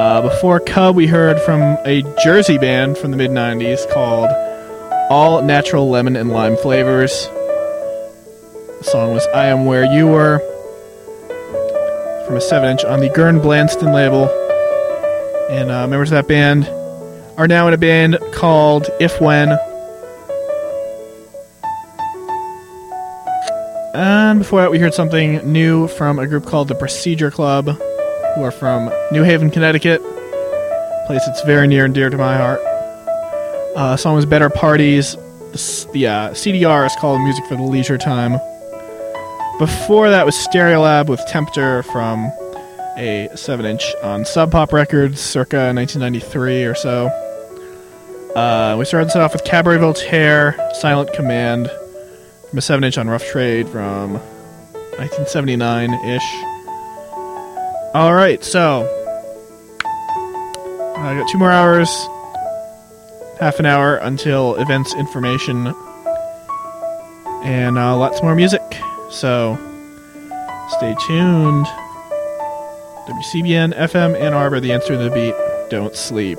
Before Cub, we heard from a Jersey band from the mid-90s called All Natural Lemon and Lime Flavors. The song was I Am Where You Were, from a 7-inch on the Gern Blanston label. And members of that band are now in a band called If When. And before that, we heard something new from a group called the Procedure Club, who are from New Haven, Connecticut, a place that's very near and dear to my heart. The song was Better Parties. The CDR is called Music for the Leisure Time. Before that was Stereolab with Tempter from a 7-inch on Sub Pop Records circa 1993 or so. We started this off with Cabaret Voltaire, Silent Command, from a 7-inch on Rough Trade from 1979-ish. Alright, so I got 2 more hours, half an hour until events information, and lots more music, so stay tuned. WCBN FM Ann Arbor, the answer to the beat, don't sleep.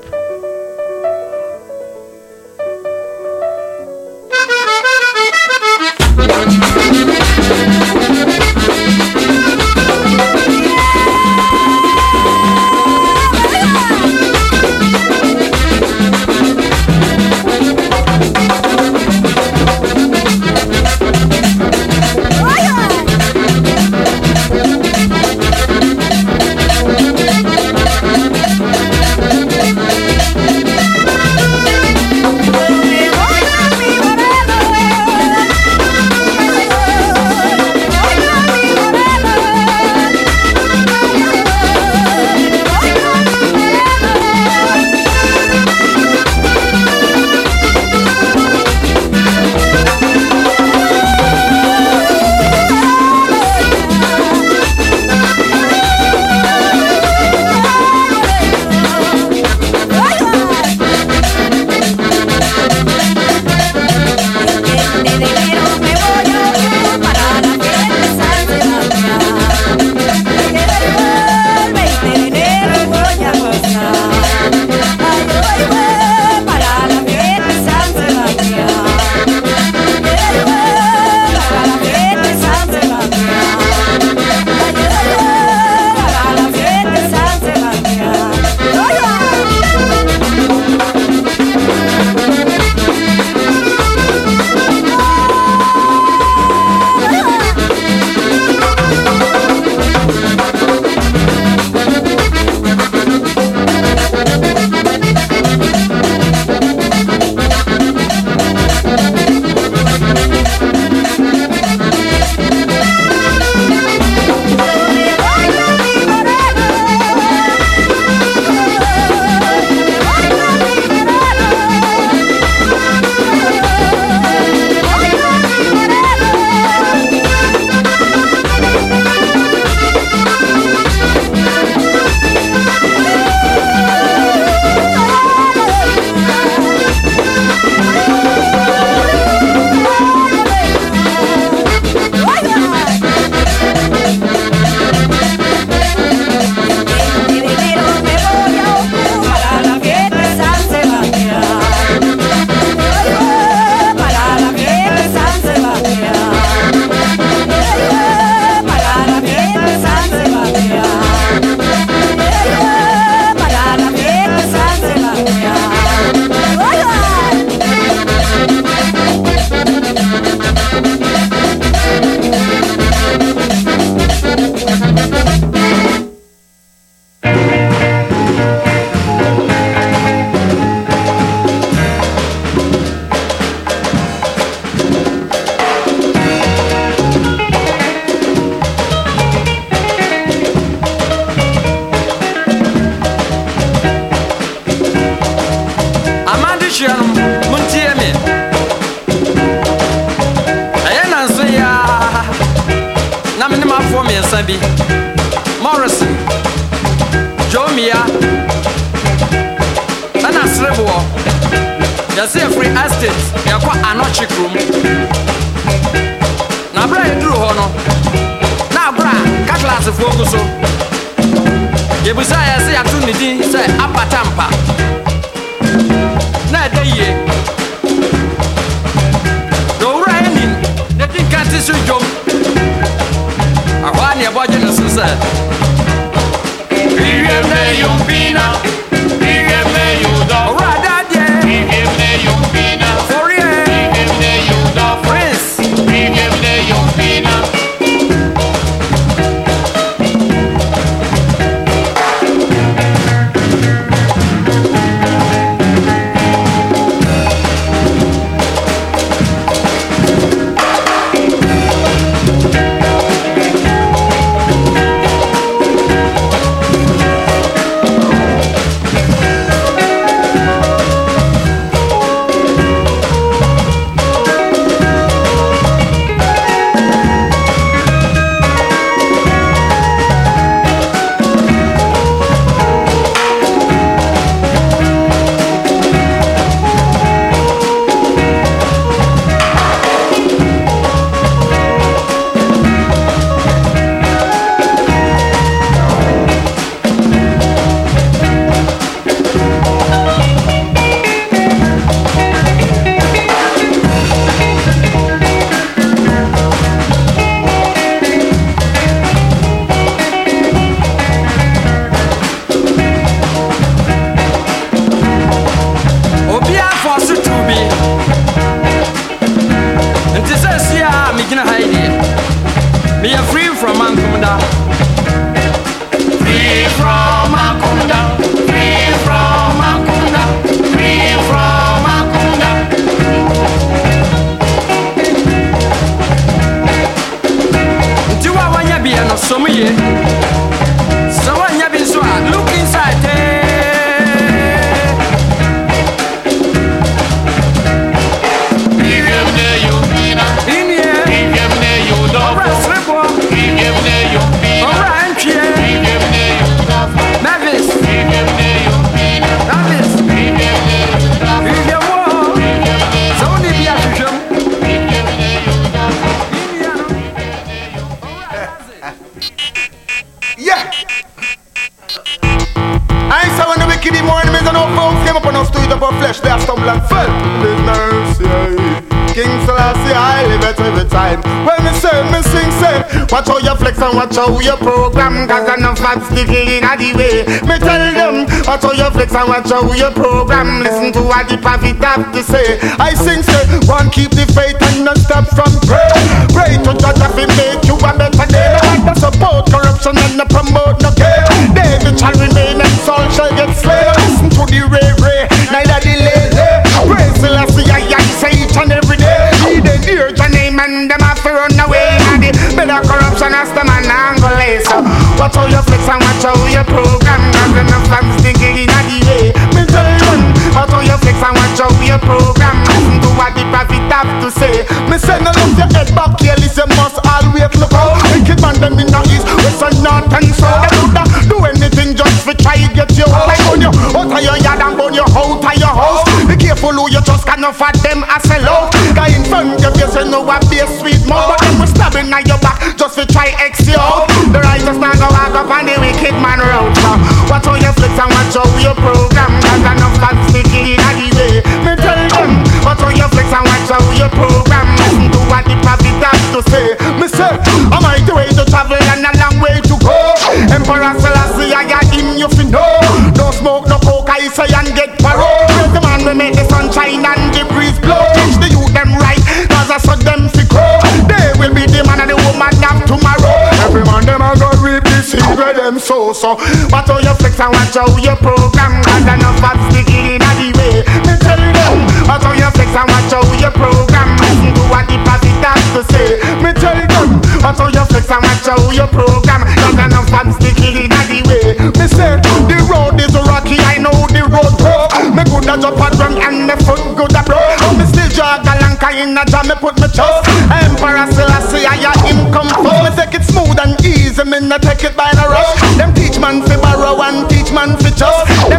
Morrison, Joe Mia, and a slave war. There's a free estate, you're quite a notch room. Now, Brian Drew Hono. Now, Bra, Catlas of Focuso. Yebusaya say atunidi say apatampa. Na dey do raining, nothing can't see you. I want your body to say. Vive yumpina, vive yuda. Alright, yeah. Vive yumpina, For real. vive yuda. Prince. Vive yumpina. Me are free from Ankunda. Free from Ankunda. Free from Ankunda. Free from Ankunda. Do I want you be an some ye? So when you be so look inside there. In here. Mavis. Yeah. I saw when the wicked more enemies and no folks came up on us to eat up our flesh, they are stumble and fell. Business, yeah. King Selassie, I live it every time. When me sing, watch how you flex and watch how you program. Cause enough fat sticking in the way. Me tell them, watch how you flex and watch how you program. Listen to what the prophet have to say. I sing, say, one keep the faith and not stop from pray. Pray to God if he make you a better day. Not support corruption and not promote no gain. David shall remain and Saul shall get slain. Listen to the ray, neither delay. Praise Selassie, I say each and every day. He the dear your name and them have to run away. And the better corruption as the man Angolese. So watch how you flex and watch how you program. Cause enough fans thinking in the way. Me tell them, watch how you flex and watch how you program. Listen to what the prophet have to say. Me say no look your head back here, listen must always look out. Wicked man them in the east, west and north and south. They do anything just for try get you out. Like on you out of your yard and burn your out of your house. Be careful who you just can't afford them as a low. Guy in front of you say no a be a sweet mouth. But them will stabbing at your back just to try X you out. The righteous man go walk up on the wicked man road. So watch how you flex and watch how you program. Cause enough fans sticking in the way. Me tell them, watch how you flex and watch how you program. Listen to what the prophet has to say. Me say, I might way to travel and a long way to go. Emperor Selassie, I got him, you fi know. Don't smoke no coke, I say and get parole. Praise the man we make the sunshine and the breeze blow. Teach the youth them right, cause I saw them fi grow. They will be the man and the woman of tomorrow. Every man them a go reap the seed where them sow. So watch how you flex and watch how you program. Cause enough fat sticking in the way. Me tell them, watch how you flex and watch how you program. Listen to what the prophet has to say. Me tell them, watch how you flex and watch how you program. Cause enough fat sticking in the way. Me say, the road is rocky, I know the road rough. Me good a jump and run and me foot good a blow. Me still jog a lanka in a jam, me put me chest. Emperor Selassie, I him come first. Me take it smooth and easy, me not take it by the rush. Them teach man fi borrow and teach man fi trust. Them teach man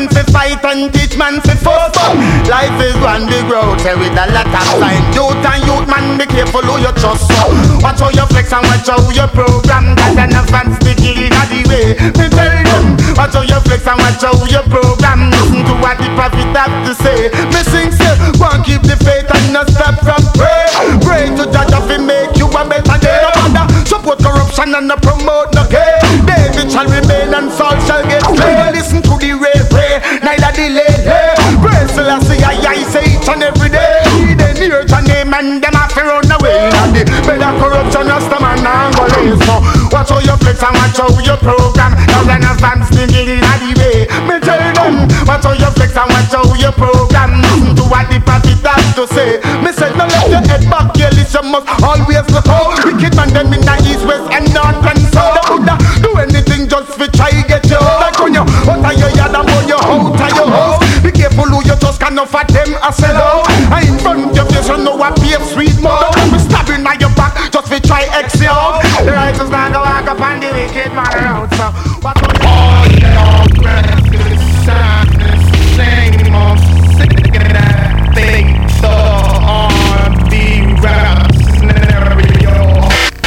man to fight and teach man to fuss. Life is one big road with a lot of sign. Youth and youth man, be careful who you trust. Watch how you flex and watch how you program. Cause enough fans be killing the way. Me tell them, watch how you flex and watch how you program. Listen to what the prophet have to say. Me sing say, go and keep the faith and not stop from pray. Pray to Jah if he make you a better day. No matter support corruption and not promote no gay. David shall remain and Saul shall get slain. Listen to the ray, pray, neither delay. Pray Selassie, I say each and every day. He dey near your name and them have to run away. And the better corruption as the man and go lay. So watch how you flex and watch how you program. Now then a fans thinking in the way. Me tell them, watch how you flex and watch how you program. Listen to what the prophet has to say. Me said no let your head back, yeah, listen, must always look out. Wicked man them in the east, west and north and south. They would do anything just for try get you. Like when you out of your yard and when you out of your house. Be careful who you just can't offer them a sell out. I in front of your face you know what be a sweet mouth. Don't be stabbing at your back just for try X you out. The righteous man go walk up and the wicked man around. So what all your breath sound the same old sick of that thing. The R&B rap scenario.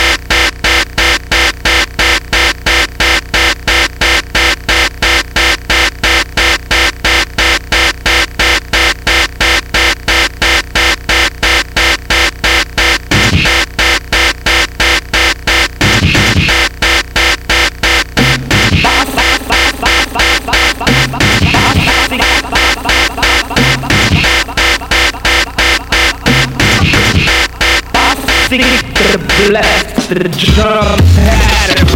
The blast, the drum pattern.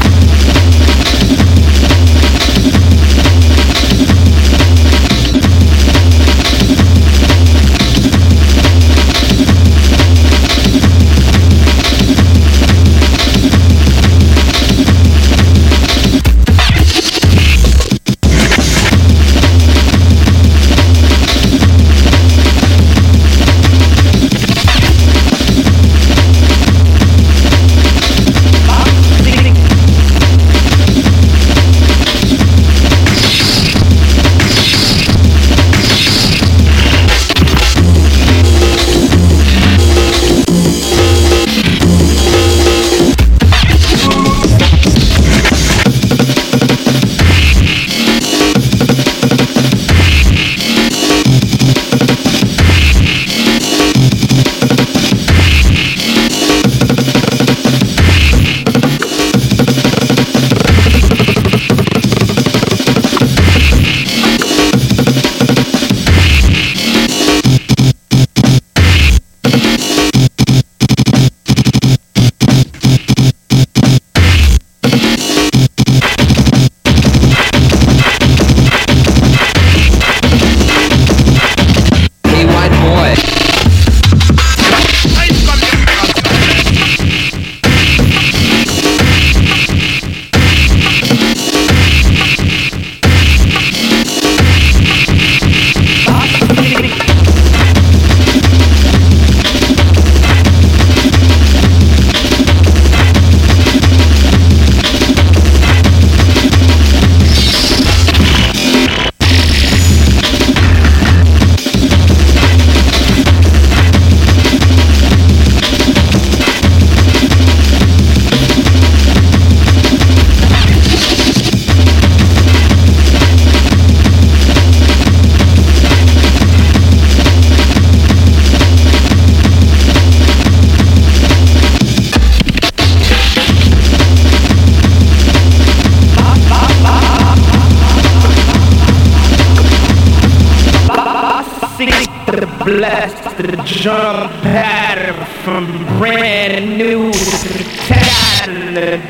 Blast the drum pattern from brand new to tattered.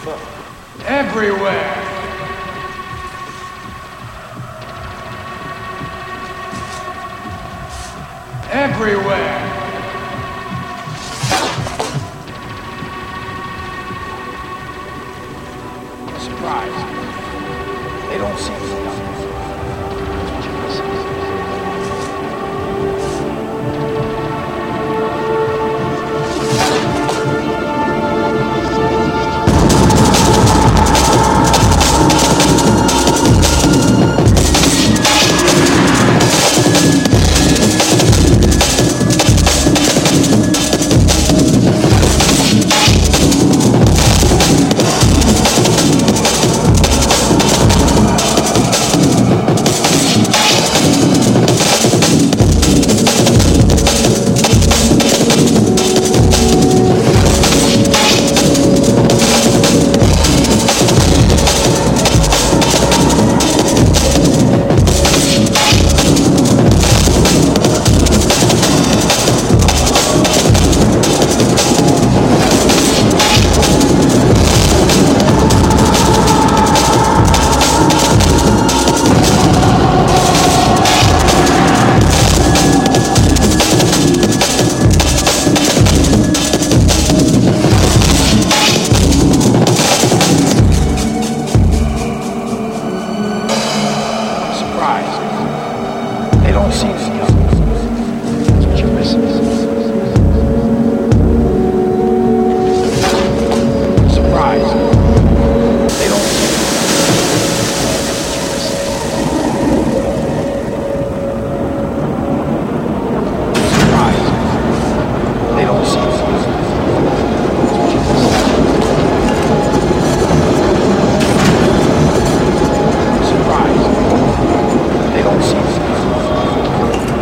everywhere. Everywhere. Surprise. They don't see me. They don't see me. That's what you're missing. Surprise. They don't see me. Surprise. They don't see me. Surprise. They don't see me.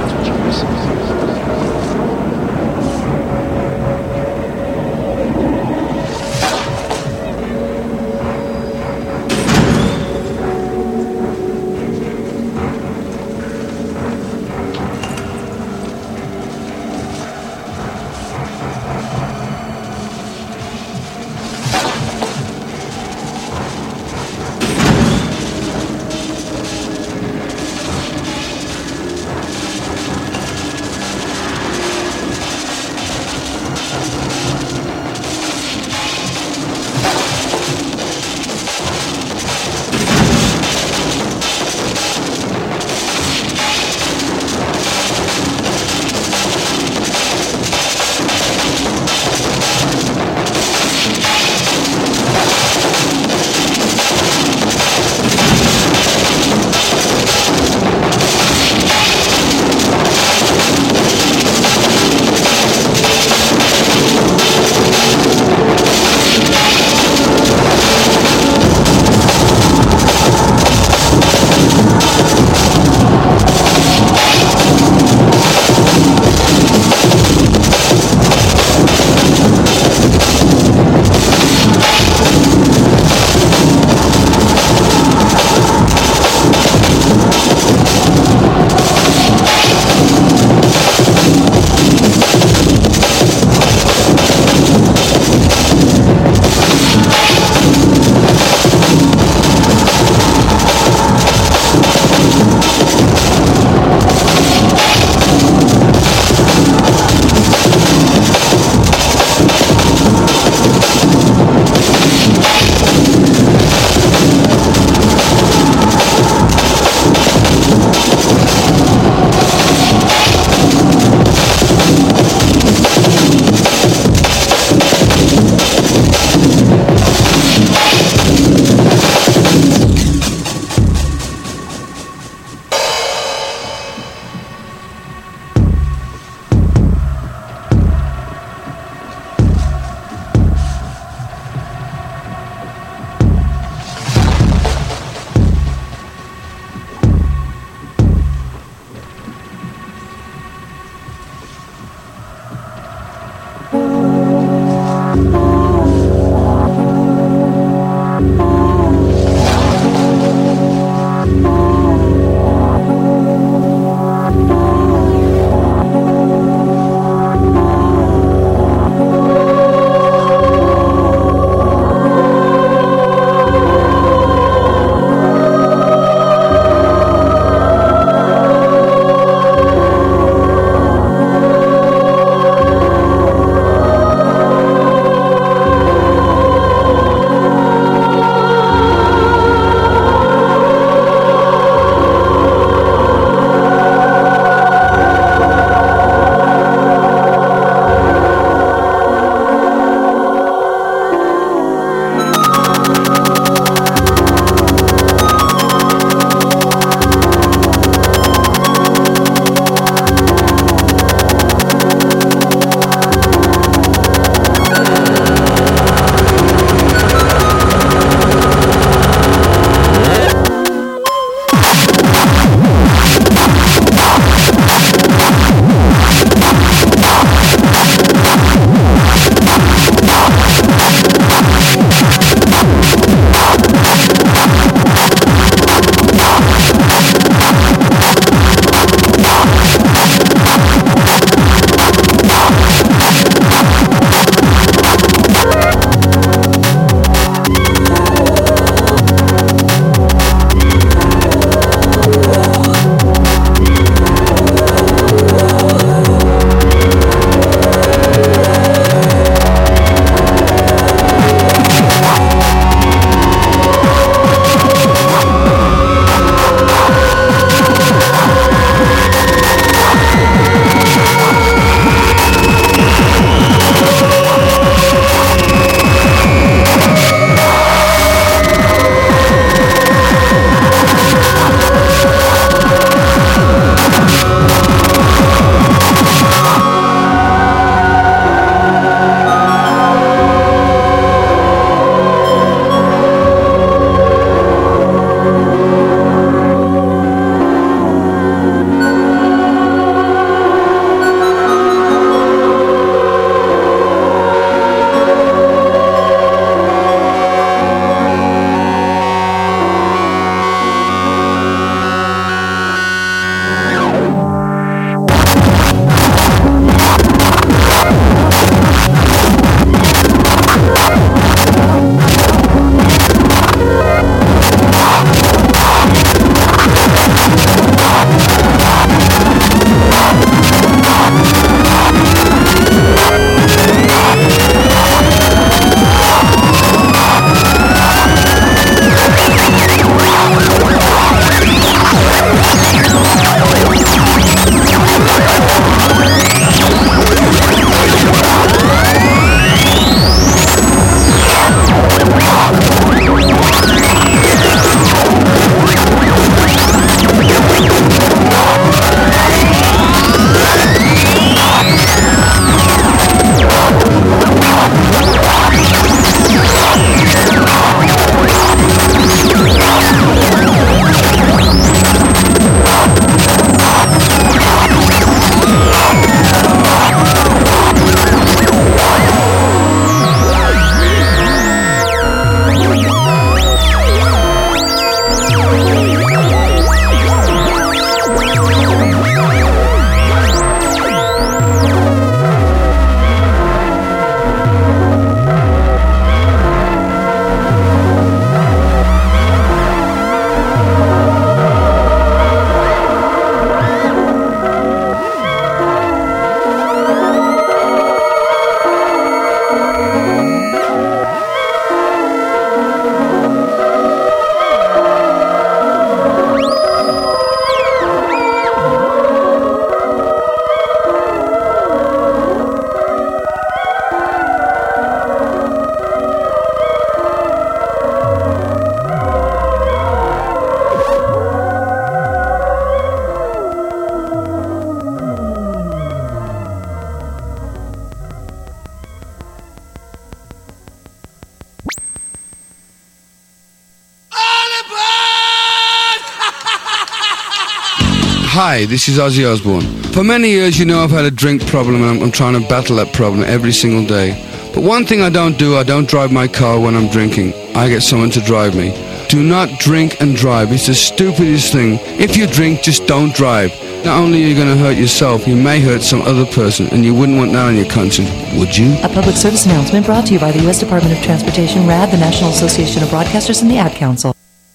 Hi, this is Ozzy Osbourne. For many years, you know I've had a drink problem and I'm trying to battle that problem every single day. But one thing I don't do, I don't drive my car when I'm drinking. I get someone to drive me. Do not drink and drive. It's the stupidest thing. If you drink, just don't drive. Not only are you going to hurt yourself, you may hurt some other person, and you wouldn't want that on your conscience, would you? A public service announcement brought to you by the U.S. Department of Transportation, RAD, the National Association of Broadcasters, and the Ad Council.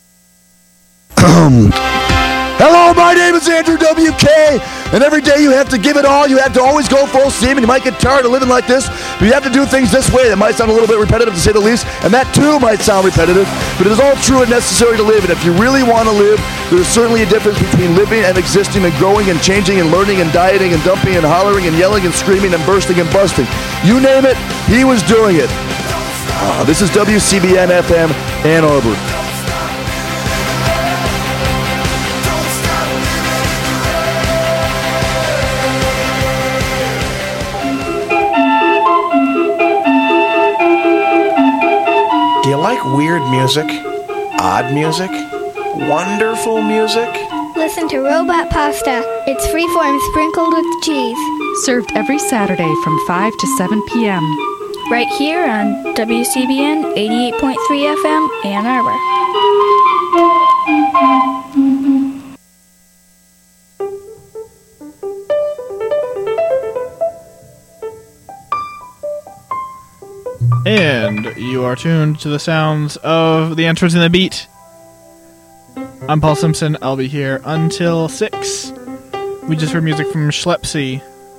Hello, my name is Andrew WK, and every day you have to give it all. You have to always go full steam, and you might get tired of living like this, but you have to do things this way. That might sound a little bit repetitive, to say the least, and that too might sound repetitive, but it is all true and necessary to live, and if you really want to live, there's certainly a difference between living and existing and growing and changing and learning and dieting and dumping and hollering and yelling and screaming and bursting and busting. You name it, he was doing it. This is WCBN FM, Ann Arbor. Do you like weird music? Odd music? Wonderful music? Listen to Robot Pasta. It's freeform sprinkled with cheese. Served every Saturday from 5 to 7 p.m. Right here on WCBN 88.3 FM, Ann Arbor. And you are tuned to the sounds of the Entrance in the Beat. I'm Paul Simpson. I'll be here until 6. We just heard music from Schlepsy,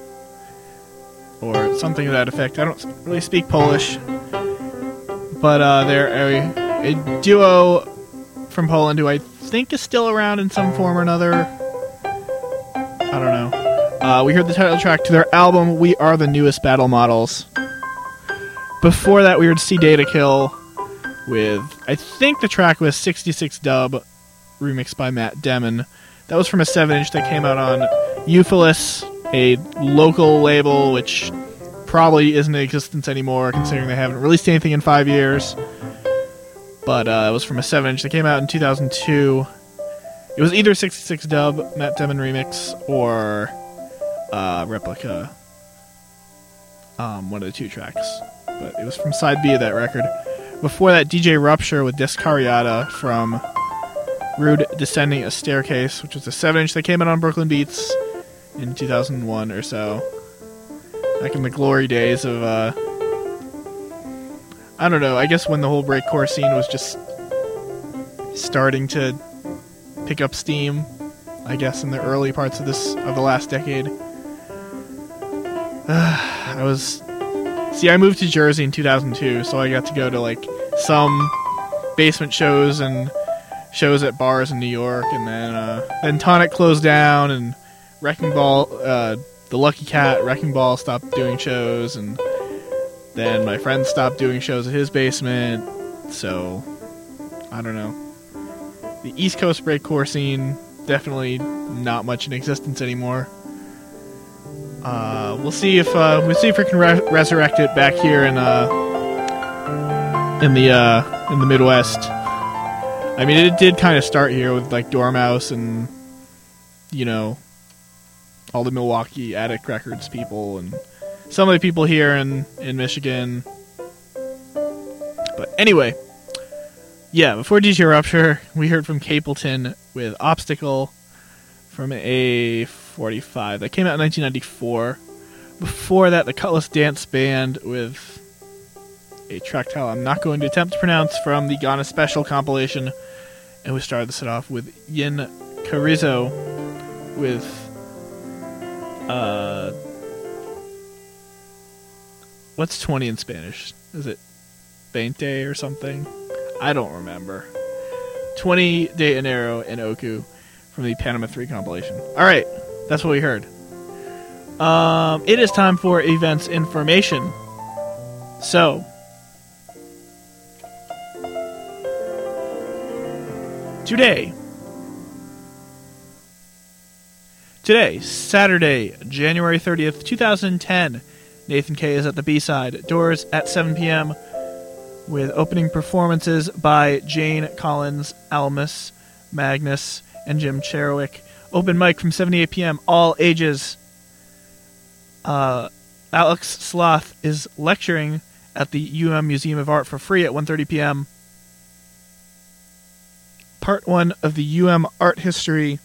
or something to that effect. I don't really speak Polish, but they're a duo from Poland who I think is still around in some form or another. I don't know. We heard the title track to their album, We Are the Newest Battle Models. Before that, we heard See Data Kill with, I think the track was 66 Dub, remixed by Matt Demon. That was from a 7-inch that came out on Euphilis, a local label which probably isn't in existence anymore, considering they haven't released anything in 5 years. But it was from a 7-inch that came out in 2002. It was either 66 Dub, Matt Demon remix, or Replica. One of the two tracks. But it was from side B of that record. Before that, DJ Rupture with Descariata from Rude Descending a Staircase, which was a 7-inch that came out on Brooklyn Beats in 2001 or so. Back in the glory days of, I don't know, I guess when the whole breakcore scene was just starting to pick up steam, I guess in the early parts of the last decade. I moved to Jersey in 2002, so I got to go to like some basement shows and shows at bars in New York, and then Tonic closed down, and Wrecking Ball, the Lucky Cat, Wrecking Ball stopped doing shows, and then my friend stopped doing shows at his basement, so I don't know. The East Coast breakcore scene, definitely not much in existence anymore. We'll see if we can resurrect it back here in the Midwest. I mean, it did kind of start here with like Dormouse and, you know, all the Milwaukee Attic Records people and some of the people here in Michigan. But anyway, yeah, before DJ Rupture, we heard from Capleton with Obstacle from A45. That came out in 1994. Before that, the Cutlass Dance Band with a track title I'm not going to attempt to pronounce from the Ghana Special compilation. And we started this off with Yin Carrizo with what's 20 in Spanish? Is it 20 or something? I don't remember. 20 de Enero in Oku from the Panama 3 compilation. Alright, that's what we heard. It is time for events information. So, Today, Saturday, January 30th, 2010, Nathan K. is at the B-side. Doors at 7 p.m. with opening performances by Jane Collins, Almus, Magnus, and Jim Cherowick. Open mic from 7 to 8 p.m., all ages. Alex Sloth is lecturing at the UM Museum of Art for free at 1:30 p.m. Part 1 of the UM Art History.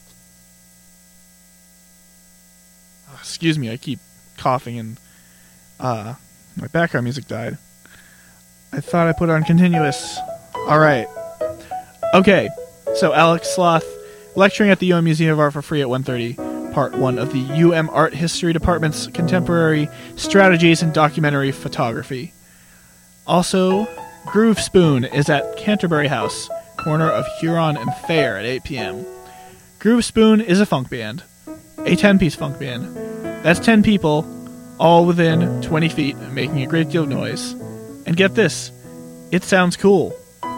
Excuse me, I keep coughing and my background music died. I thought I put on continuous. Alright. Okay, so Alex Sloth lecturing at the UM Museum of Art for free at 1:30. Part 1 of the UM Art History Department's Contemporary Strategies in Documentary Photography. Also, Groove Spoon is at Canterbury House, corner of Huron and Thayer at 8 p.m. Groove Spoon is a funk band. A 10-piece funk band. That's 10 people, all within 20 feet, making a great deal of noise. And get this, it sounds cool.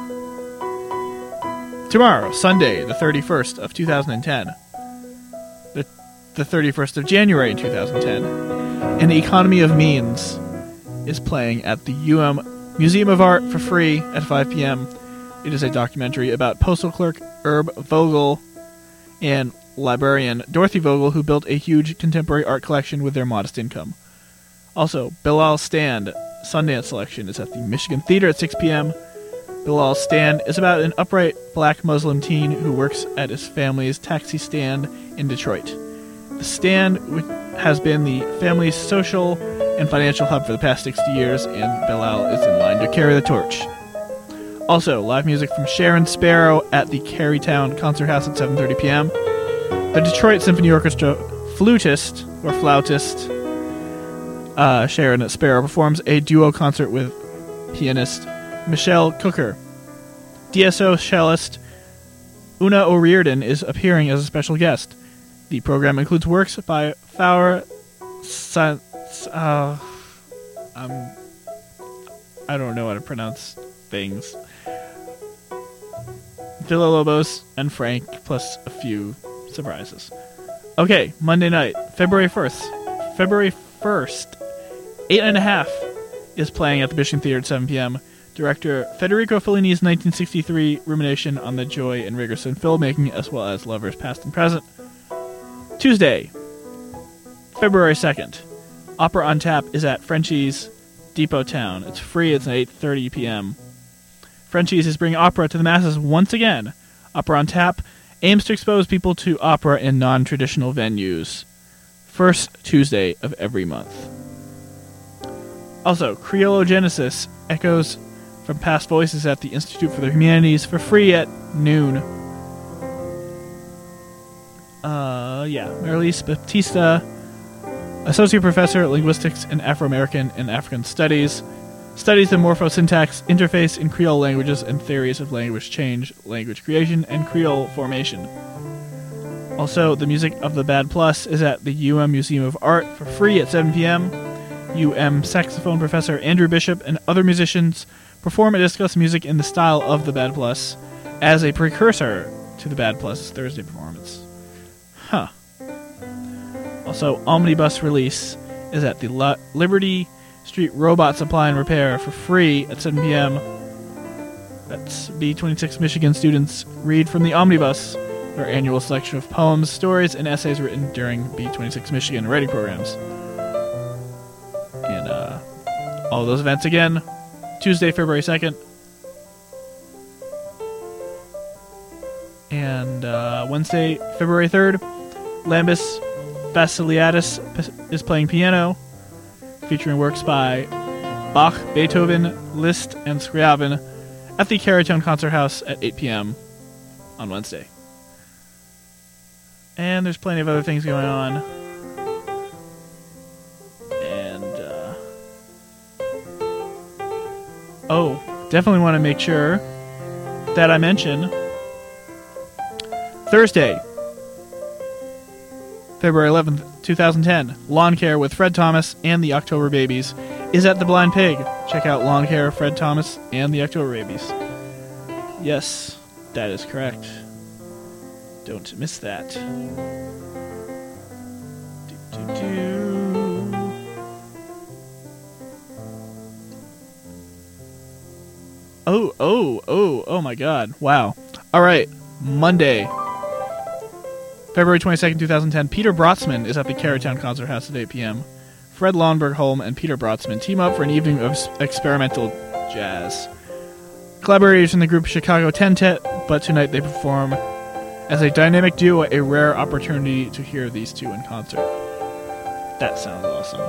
Tomorrow, Sunday, the 31st of 2010. The 31st of January in 2010. An Economy of Means is playing at the UM Museum of Art for free at 5 p.m. It is a documentary about postal clerk Herb Vogel and librarian Dorothy Vogel, who built a huge contemporary art collection with their modest income. Also, Bilal Stand Sundance Selection is at the Michigan Theater at 6 p.m. Bilal Stand is about an upright black Muslim teen who works at his family's taxi stand in Detroit. The stand has been the family's social and financial hub for the past 60 years, and Bilal is in line to carry the torch. Also, live music from Sharon Sparrow at the Carytown Concert House at 7:30 p.m. The Detroit Symphony Orchestra flautist Sharon Sparrow performs a duo concert with pianist Michelle Cooker. DSO cellist Una O'Riordan is appearing as a special guest. The program includes works by I don't know how to pronounce things. Villa-Lobos and Frank, plus a few surprises. Okay, Monday night, February 1st. February 1st, 8.5 is playing at the Michigan Theater at 7 p.m. Director Federico Fellini's 1963 rumination on the joy and rigors in filmmaking, as well as lovers past and present. Tuesday, February 2nd. Opera on Tap is at Frenchie's Depot Town. It's free. It's at 8:30 p.m. Frenchie's is bringing opera to the masses once again. Opera on Tap aims to expose people to opera in non-traditional venues. First Tuesday of every month. Also, Creologenesis echoes from past voices at the Institute for the Humanities for free at noon. Marilise Baptista, Associate Professor of Linguistics in Afro-American and African Studies, studies the morphosyntax interface in Creole languages and theories of language change, language creation, and Creole formation. Also, the music of the Bad Plus is at the UM Museum of Art for free at 7 p.m. UM saxophone professor Andrew Bishop and other musicians perform and discuss music in the style of the Bad Plus as a precursor to the Bad Plus Thursday performance. Huh. Also, Omnibus Release is at the Liberty Street Robot Supply and Repair for free at 7 p.m. That's B26 Michigan students read from the Omnibus, their annual selection of poems, stories, and essays written during B26 Michigan writing programs. And all those events again, Tuesday, February 2nd. And Wednesday, February 3rd, Lambus Basiliadis is playing piano, featuring works by Bach, Beethoven, Liszt, and Scriabin at the Carytown Concert House at 8 p.m. on Wednesday. And there's plenty of other things going on. And, definitely want to make sure that I mention Thursday, February 11th, 2010, Lawn Care with Fred Thomas and the October Babies is at the Blind Pig. Check out Lawn Care, Fred Thomas, and the October Babies. Yes, that is correct. Don't miss that. Oh my god. Wow. Alright, Monday. February 22nd, 2010, Peter Brotzman is at the Carytown Concert House at 8 p.m. Fred Lawnberg-Holm and Peter Brotzman team up for an evening of experimental jazz. Collaborators in the group Chicago Tentet, but tonight they perform as a dynamic duo, a rare opportunity to hear these two in concert. That sounds awesome.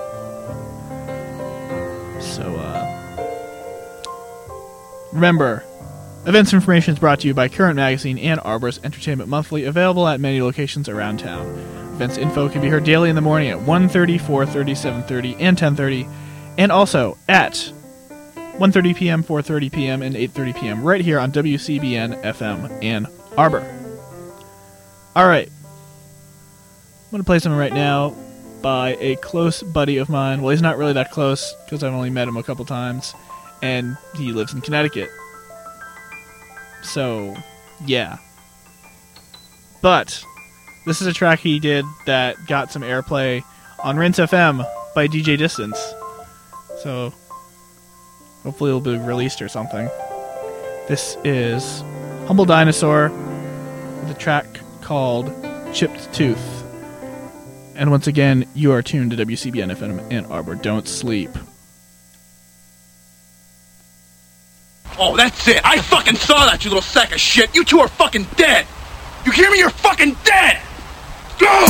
So, remember, events information is brought to you by Current Magazine and Arbor's Entertainment Monthly, available at many locations around town. Events info can be heard daily in the morning at 1:30, 4:30, 7:30, and 10:30, and also at 1:30 p.m., 4:30 p.m., and 8:30 p.m. right here on WCBN FM Ann Arbor. Alright. I'm going to play something right now by a close buddy of mine. Well, he's not really that close, because I've only met him a couple times, and he lives in Connecticut. So, yeah. But this is a track he did that got some airplay on Rinse FM by DJ Distance. So, hopefully it'll be released or something. This is Humble Dinosaur with a track called Chipped Tooth. And once again, you are tuned to WCBN FM Ann Arbor. Don't sleep. Oh, that's it. I fucking saw that, you little sack of shit. You two are fucking dead. You hear me? You're fucking dead. Go!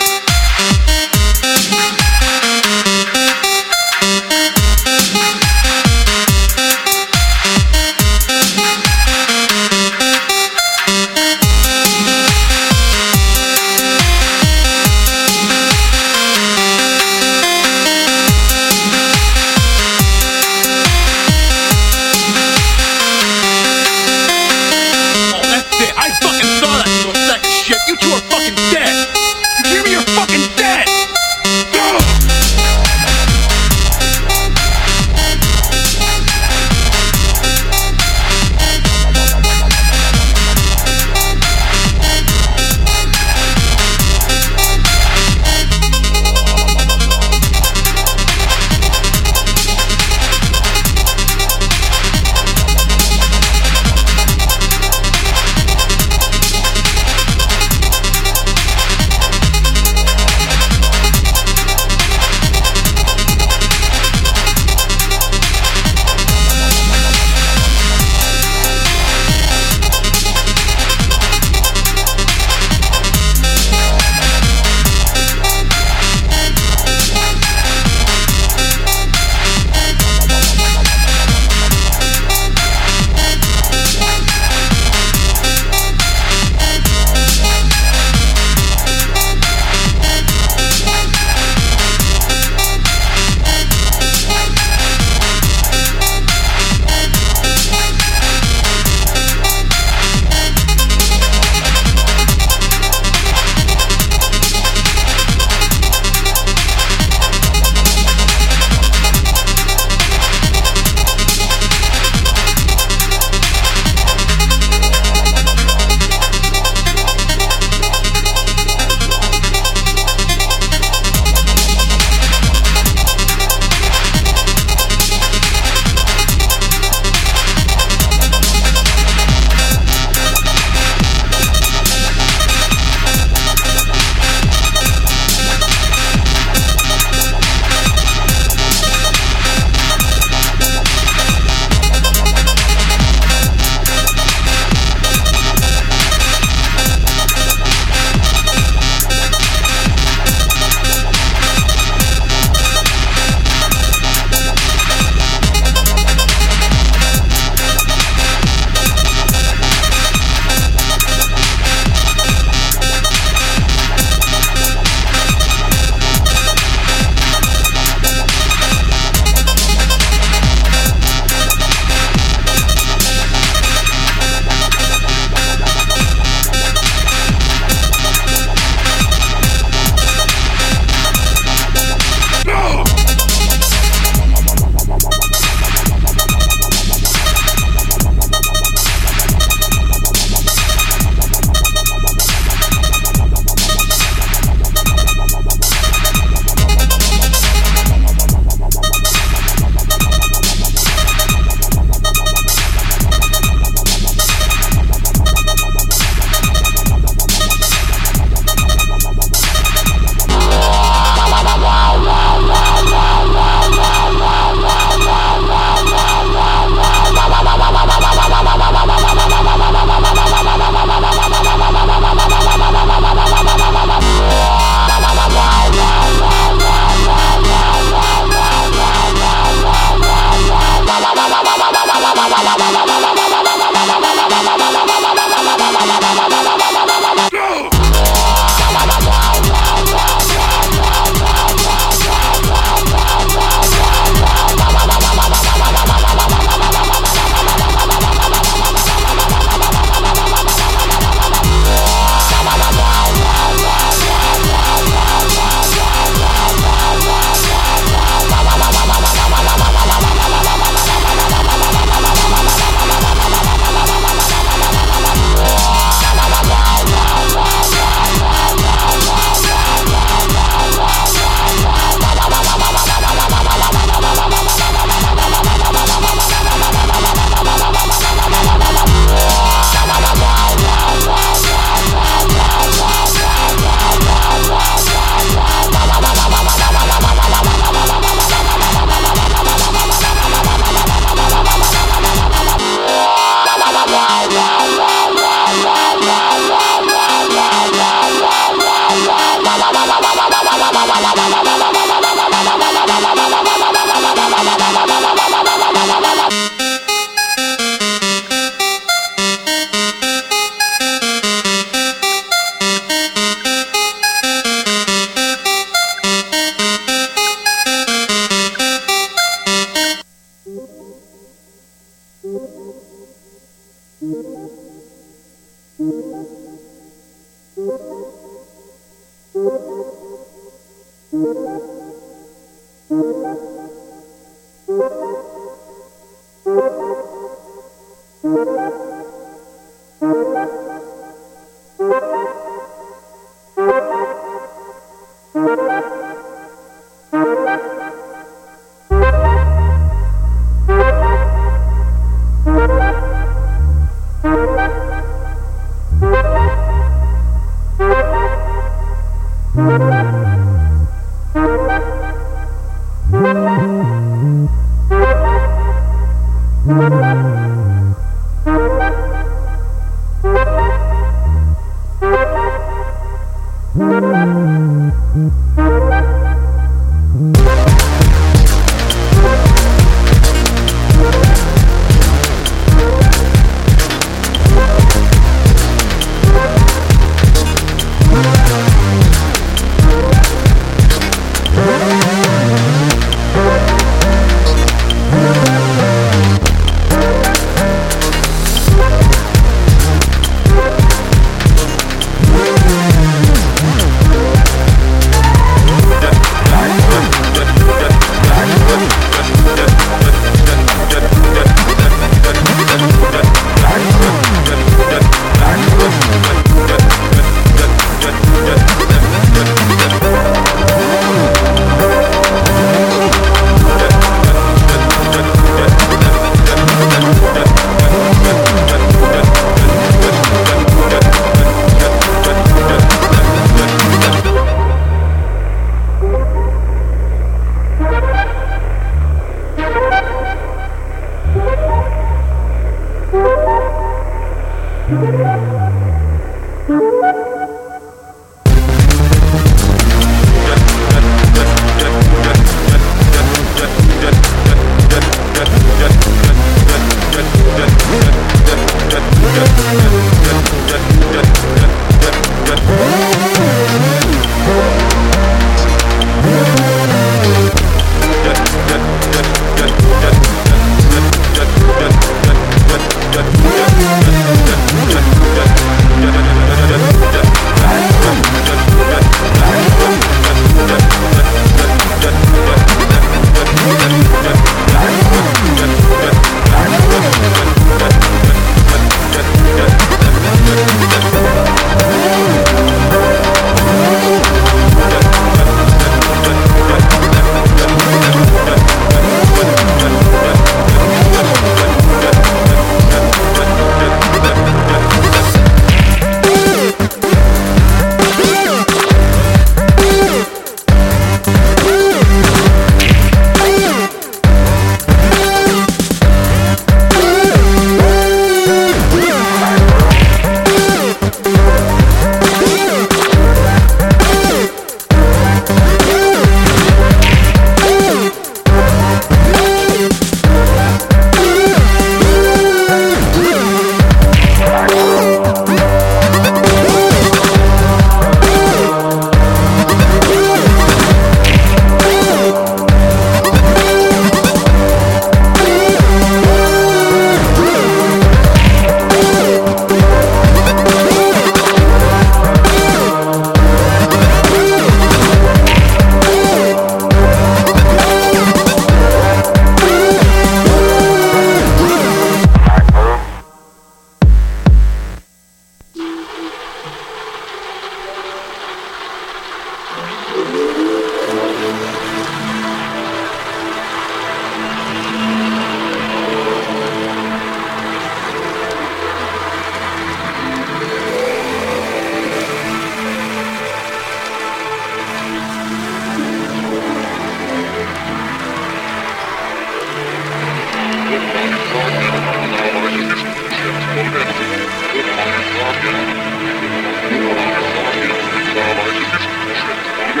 Good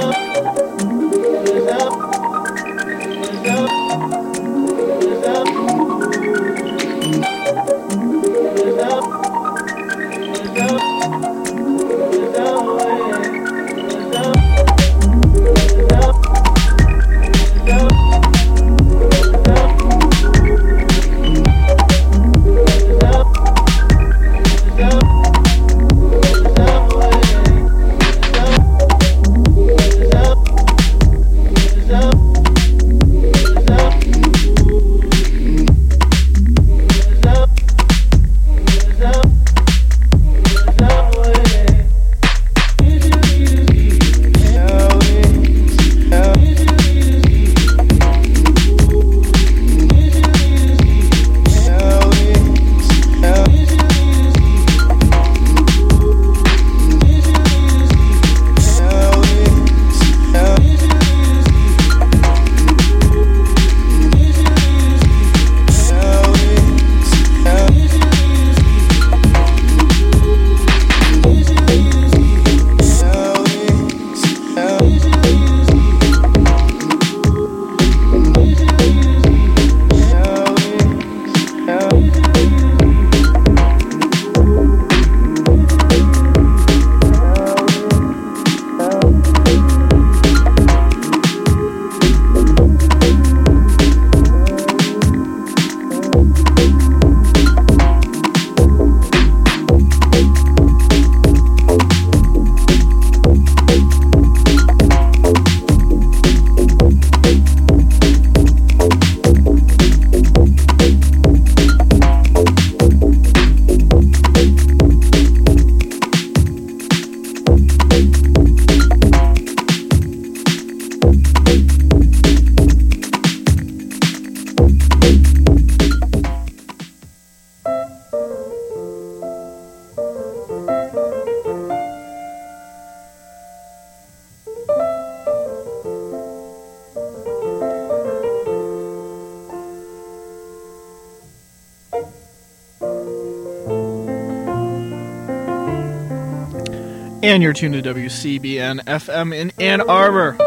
And you're tuned to WCBN FM in Ann Arbor.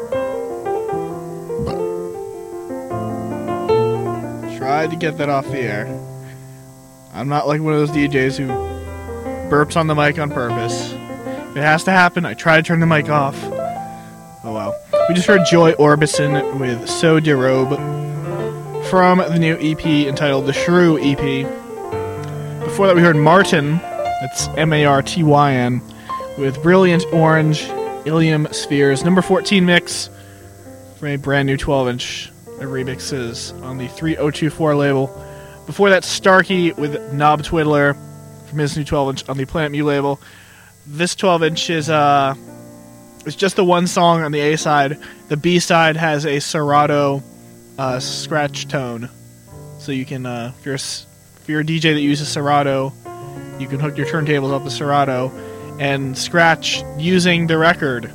Tried to get that off the air. I'm not like one of those DJs who burps on the mic on purpose. If it has to happen, I try to turn the mic off. Oh well. We just heard Joy Orbison with So De Robe from the new EP entitled The Shrew EP. Before that we heard Martin, that's Martyn, with Brilliant Orange, Ilium Spheres, number 14 mix from a brand new 12-inch remixes on the 3024 label. Before that, Starkey with Knob Twiddler from his new 12-inch on the Planet Mu label. This 12-inch is it's just the one song on the A side. The B side has a Serato scratch tone, so you can if you're a DJ that uses Serato, you can hook your turntables up to Serato and scratch using the record.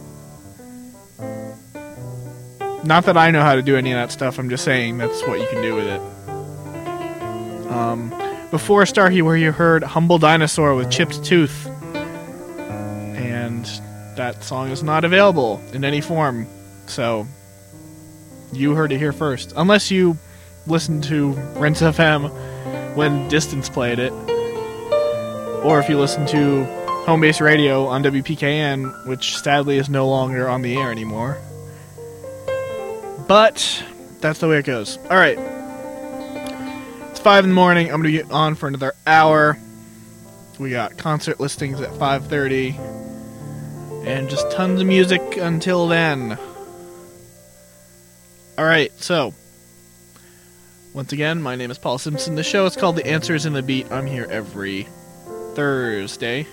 Not that I know how to do any of that stuff, I'm just saying that's what you can do with it. Before Starkey, where you heard Humble Dinosaur with Chipped Tooth. And that song is not available in any form, so you heard it here first. Unless you listened to Rinse FM when Distance played it. Or if you listen to Home Base Radio on WPKN, which sadly is no longer on the air anymore. But that's the way it goes. Alright. It's 5 in the morning. I'm going to be on for another hour. We got concert listings at 5:30. And just tons of music until then. Alright, so. Once again, my name is Paul Simpson. The show is called The Answers in the Beat. I'm here every Thursday.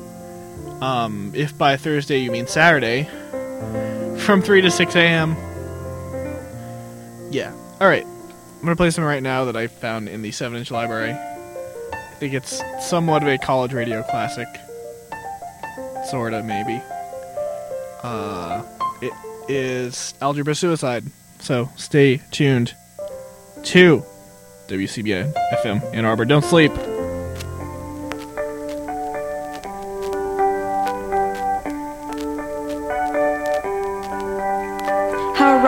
If by Thursday you mean Saturday, from 3 to 6 a.m. Yeah. Alright. I'm going to play something right now that I found in the 7-inch library. I think it's somewhat of a college radio classic. Sorta, maybe. It is Algebra Suicide. So, stay tuned to WCBN FM Ann Arbor. Don't sleep.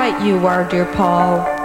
right you are, dear Paul.